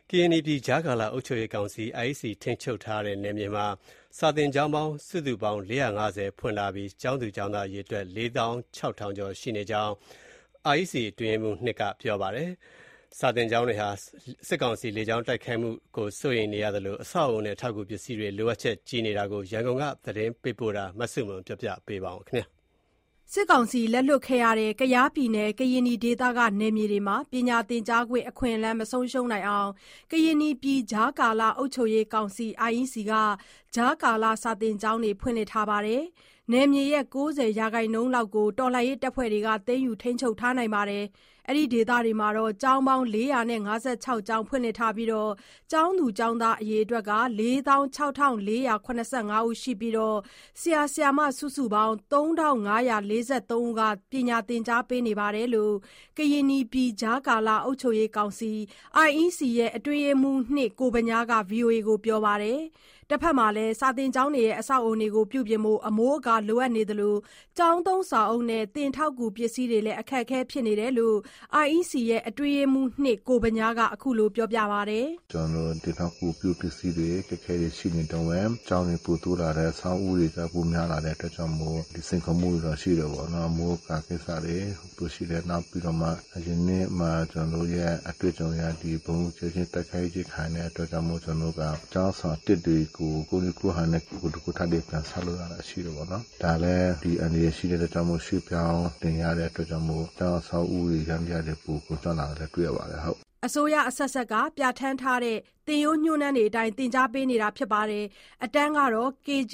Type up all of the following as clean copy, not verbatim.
ကရင်နီပြည်ကြားကာလအုပ်ချုပ်ရေးကောင်စီ IEC ထိန်းချုပ်ထားတဲ့နယ်မြေမှာစာသင်ကျောင်းပေါင်းစုစုပေါင်း450ဖွင့်လာပြီးကျောင်းသူကျောင်းသားအရေအတွက်46,000ကျော်ရှိနေကြောင်း IEC အတွင်းရေးမှူး 2 ကပြောပါတယ်။စာသင်ကျောင်းတွေဟာစစ်ကောင်စီလေကြောင်းတိုက်ခိုက်မှုကိုစိုးရိမ်နေရသလိုအဆောက်အအုံနဲ့ထောက်ကူပစ္စည်းတွေလိုအပ်ချက်ကြီးနေတာကိုရန်ကုန်ကသတင်းပေးပို့တာမဆုမွန်ပြောပြပေးပါမယ်။စစ်ကောင်စီလက်လွတ်ခဲ့ရတဲ့ကယားပြည်နယ်ကရင်နီဒေသကနယ်မြေတွေမှာပညာသင်ကြားခွင့်အခွင့်အလမ်းမဆုံးရှုံးနိုင်အောင်ကရင်နီပြည်ကြားကာလအုပ်ချုပ်ရေးကောင်စီ IEC ကကြားကာလစာသင်ကျောင်းတွေဖွင့်လှစ်ထားပါတယ်။နယ်မြေရဲ့ 90% လောက်ကိုတော်လှန်ရေးတပ်ဖွဲ့တွေကသိမ်းယူထိန်းချုပ်ထားနိုင်ပါတယ်။အဲဒီဒေသတွေမှာကျောင်းပေါင်း456ကျောင်းဖွင့်လှစ်ထားပြီးကျောင်းသူကျောင်းသားအရေအတွက်က 46,485 ဦးရှိပြီးဆရာဆရာမစုစုပေါင်း 3,543 ဦးကပညာသင်ကြားပေးနေတယ်လို့ကရင်နီပြည်ကြားကာလအုပ်ချုပ်ရေးကောင်စီ IEC အတွင်းရေးမှူး 2 ကိုဗညားက VOA ကိုပြောပါတယ်။တဖက်မှာလည်းစာသင်ကျောင်းတွေအဆောက်အအုံတွေကိုပြုပြင်ဖို့အမိုးအကာလိုအပ်နေသလိုကျောင်းသုံးစာအုပ်နဲ့သင်ထောက်ကူပစ္စည်းတွေလည်းအခက်အခဲဖြစ်နေတယ်လို့ IEC အတွင်းရေးမှူး 2 ကိုဗညားကအခုလိုပြောပြပါတယ်။ကျွန်တော်သင်ထောက်ကူပစ္စည်းတွေအခက်အခဲတွေရှိနေတော့ကျောင်းတွေပို့တိုးလာတဲ့ဆောင်းဦးတွေကပိုများလာတဲ့အတွက်ကြောင့်မို့ဒီစင်ကမှုတွေရှိတယ်ပေါ့နော်မိုးကာကိစ္စတွေပိုရှိတယ်နောက်ပြီးတော့မှအရင်နေ့မှာကျွန်တော်ရဲ့အတွေ့အကြုံရဒီဘုံကျချင်းတိုက်ခိုက်ခြင်းခံတဲ့အတွက်ကြောင့်မို့ကျွန်တော်ကကျောင်းဆောင်တစ်တွေကိုကိုဟာနဲ့ကိုတခုထားတဲ့ပြန်ဆက်လို့ရတာရှိတယ်ပေါ့နော်ဒါလည်းဒီအနေရရှိတဲ့အတွက်ကြောင့်မို့ရွှေ့ပြောင်းတင်ရတဲ့အတွက်ကြောင့်မို့ကျောင်းဆောင်ဦးတွေရမ်းရတဲ့ပူကိုကျောင်းလာလည်းတွေ့ရပါတယ်ဟုတ်အစိုးရအဆက်ဆက်ကပြဋ္ဌာန်းထားတဲ့သင်ရိုးညွှန်းတမ်းတွေအတိုင်းသင်ကြားပေးနေတာဖြစ်ပါတယ်အတန်းကတော့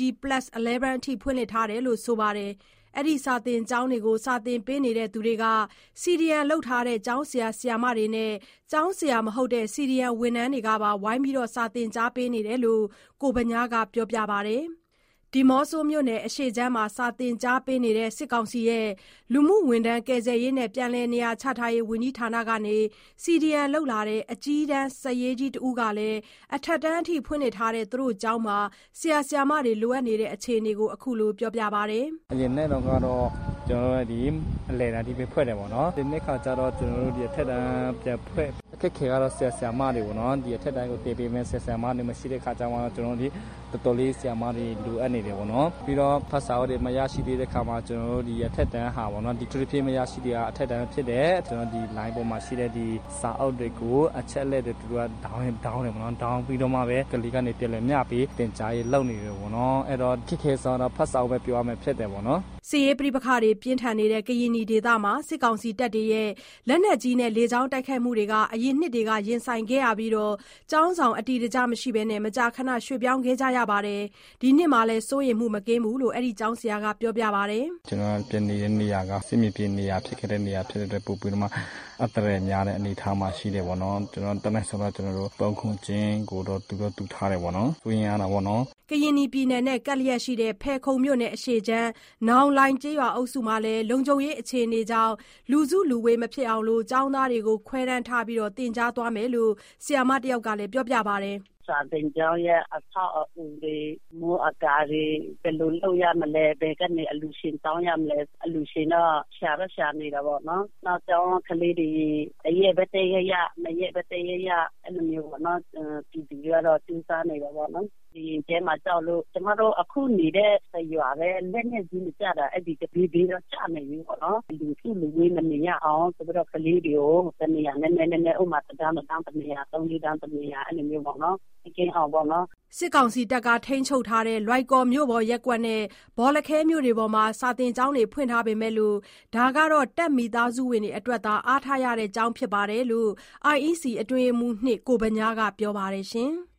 KG+11 အထိဖွင့်လှစ်ထားတယ်လို့ဆိုပါတယ်အဲ့ဒီစာသင်ကျောင်းတွေကိုစာသင်ပေးနေတဲ့သူတွေက CDN လုပ်ထားတဲ့ကျောင်းဆရာဆရာမတွေနဲ့ကျောင်းဆရာမဟုတ်တဲ့ CDN ဝန်ထမ်းတွေကပါဝိုင်းပြီးစာသင်ကြားပေးနေတယ်လို့ကိုဗညားကပြောပြပါတယ်။ဒီမော့ဆိုမြို့နယ်အရှေ့ခြမ်းမှာစာသင်ကြားပေးနေတဲ့စစ်ကောင်စီရဲ့လူမှုဝန်ထမ်းကယ်ဆယ်ရေးနဲ့ပြန်လည်နေရာချထားရေးဝန်ကြီးဌာနကနေ CDN လုပ်လာတဲ့အကြီးတန်းစာရေးကြီးတဦးကလည်းအထက်တန်းအထိဖွင့်လှစ်ထားတဲ့သူတို့ကျောင်းမှာဆရာဆရာမတွေလိုအပ်နေတဲ့အခြေအနေကိုအခုလိုပြောပြပါတယ်။အရင်နဲ့တော့ကတော့ကျွန်တော်တို့ဒီအလယ်တန်းဒီပဲဖွင့်တယ်ပေါ့နော်ဒီနေ့ခါကျတော့ကျွန်တော်တို့ဒီအထက်တန်းပြန်ဖွင့်အခက်ခဲကတော့ဆရာဆရာမတွေပေါ့နော်ဒီအထက်တန်းကိုတည်ပေးမယ်ဆရာဆရာမတွေမရှိတဲ့ခါကျတော့ကျွန်တော်တို့ဒီတော်တော်လေးဆရာမတွေလိုအပ်နေတယ်ပေါ့နော်ပြီးတော့ဖတ်စာအုပ်တွေမရရှိသေးတဲ့ခါမှာကျွန်တော်တို့ဒီအထက်တန်းဟာပေါ့နော်ဒီထူးထူးမရရှိသေးတာအထက်တန်းဖြစ်တယ်ကျွန်တော်ဒီ line ပေါ်မှာရှိတဲ့ဒီစာအုပ်တွေကိုအချက်လက်တွေသူကဒေါင်းတယ်ပေါ့နော်ဒေါင်းပြီးတော့မှပဲကလေးကနေပြန်လည်မျှပြီးတင်ကြားရေးလုပ်နေတယ်ပေါ့နော်အဲ့တော့ခက်ခဲဆိုတော့ဖတ်စာအုပ်ပဲပြောရမယ်ဖြစ်တယ်ပေါ့နော်စစ်ရေးပဋိပက္ခတွေပြင်းထန်နေတဲ့ကရင်နီဒေသမှာစစ်ကောင်စီတပ်တွေရဲ့လက်နက်ကြီးနဲ့လေကြောင်းတိုက်ခိုက်မှုတွေကအရင်နှစ်တွေကရင်ဆိုင်ခဲ့ရပြီးကျောင်းဆောင်အတီတကျမရှိဘဲနဲ့မကြာခဏရွှေ့ပြောင်းခဲ့ကြရပါတယ်ဒီနှစ်မှာလည်းစိုးရိမ်မှုမကင်းဘူးလို့အဲ့ဒီကျောင်းဆရာကပြောပြပါတယ်ကျွန်တော်ပြန်နေတဲ့နေရာကစစ်မြေပြင်နေရာဖြစ်ခဲ့တဲ့နေရာဖြစ်တဲ့အတွက်ပို့ပြီးတော့မှအတရများတဲ့အနေထားမှာရှိတယ်ပေါ့နော်ကျွန်တော်တနက်ဆိုတော့ကျွန်တော်တို့ပုံခွန်ချင်းကိုတော့သူတို့တူထားတယ်ပေါ့နော်သူရင်ရတာပေါ့နော်ကရင်နီပြည်နယ်နဲ့ကပ်လျက်ရှိတဲ့ဖဲခုံမြို့နယ်အရှေ့ချမ်းနောင်လိုင်းကျေးရွာအုပ်စုမှာလည်းလုံခြုံရေးအခြေအနေကြောင့်လူစုလူဝေးမဖြစ်အောင်လို့ကျောင်းသားတွေကိုခွဲတန်းထားပြီးတင်ကြားသွားမယ်လို့ဆရာမတယောက်ကလည်းပြောပြပါတယ်စာသင်ကျောင်းရဲ့အဆောက်အဦတွေမိုးအကာတွေဘယ်လိုလုပ်ရမလဲဘယ်ကနေအလူရှင်တောင်းရမလဲအလူရှင်တော့ရှာနေတာပေါ့နော်နောက်ကျောင်းကလေးတွေအရေးပဲတည်းရမရေးပဲတည်းရအဲ့လိုမျိုးပေါ့နော်ဒီကတော့တူးစားနေတော့ပေါ့နော်ဒီကျဲမှာကြောက်လို့ကျမတို့အခုနေတဲ့ရွာပဲလက်နဲ့ကြီးမကြတာအဲ့ဒီတပီးတော့ချနေပြီပေါ့နော်လူစုလူဝေးမနေရအောင်ဆိုတော့ကလေးတွေကိုတနေရာနဲ့ဥမာတန်းတနေရာ3-4တန်းတနေရာအဲ့လိုမျိုးပေါ့နော်ကင်းအောင်ပေါ့နော်စစ်ကောင်စီတပ်ကထိန်းချုပ်ထားတဲ့လွိုက်ကော်မြို့ပေါ်ရက်ကွက်နဲ့ဘောလခဲမြို့တွေပေါ်မှာစာသင်ကျောင်းတွေဖွင့်ထားပေမဲ့လို့ဒါကတော့တက်မိသားစုဝင်တွေအတွက်သာအားထားရတဲ့ကျောင်းဖြစ်ပါတယ်လို့ IEC အတွင်းရေးမှူး 2 ကိုဗညားကပြောပါတယ်ရှင်။